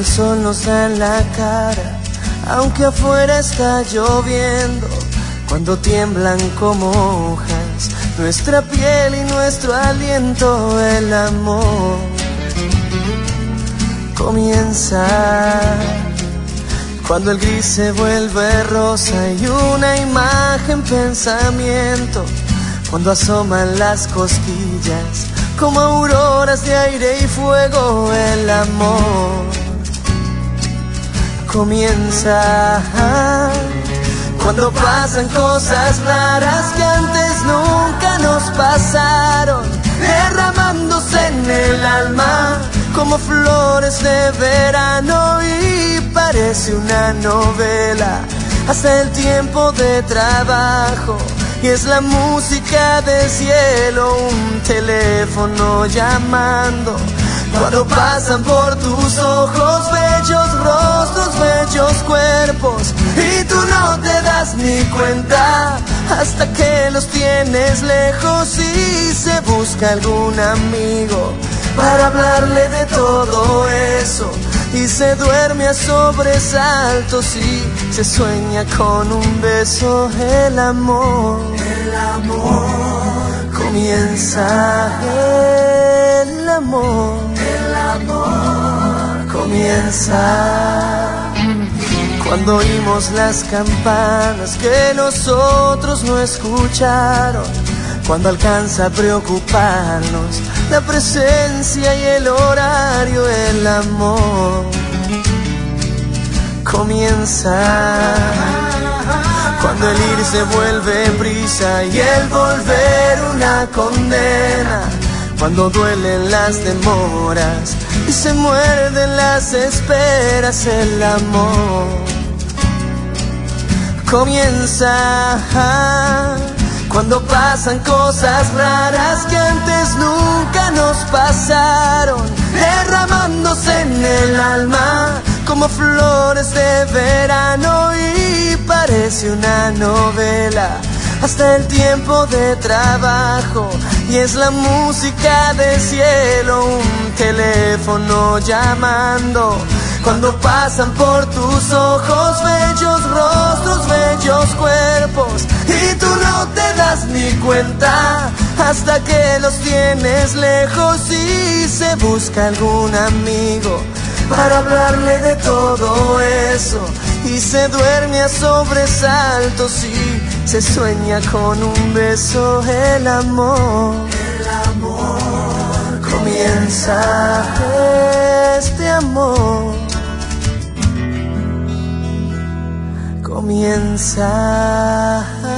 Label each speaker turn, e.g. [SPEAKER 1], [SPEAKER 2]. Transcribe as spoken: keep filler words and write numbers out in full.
[SPEAKER 1] el sol nos da en la cara, aunque afuera está lloviendo, cuando tiemblan como hojas nuestra piel y nuestro aliento, el amor comienza cuando el gris se vuelve rosa y una imagen pensamiento, cuando asoman las cosquillas como auroras de aire y fuego, el amor comienza cuando pasan cosas raras que antes nunca nos pasaron, derramándose en el alma como flores de verano, y parece una novela hasta el tiempo de trabajo, y es la música del cielo, un teléfono llamando, cuando pasan por tus ojos bellos rostros, bellos cuerpos, y tú no te das ni cuenta hasta que los tienes lejos y se busca algún amigo para hablarle de todo eso, y se duerme a sobresaltos y se sueña con un beso. El amor, el amor comienza, el amor, el amor comienza cuando oímos las campanas que nosotros no escucharon, cuando alcanza a preocuparnos la presencia y el horario. El amor comienza cuando el ir se vuelve brisa y el volver una condena, cuando duelen las demoras y se muerden las esperas. El amor comienza cuando pasan cosas raras que antes nunca nos pasaron, derramándose en el alma como flores de verano, y parece una novela hasta el tiempo de trabajo, y es la música del cielo, un teléfono llamando, cuando pasan por tus ojos bellos rostros, bellos cuerpos, y tú no te das ni cuenta hasta que los tienes lejos y se busca algún amigo para hablarle de todo eso, y se duerme a sobresaltos y se sueña con un beso. El amor, el amor comienza, este amor comienza.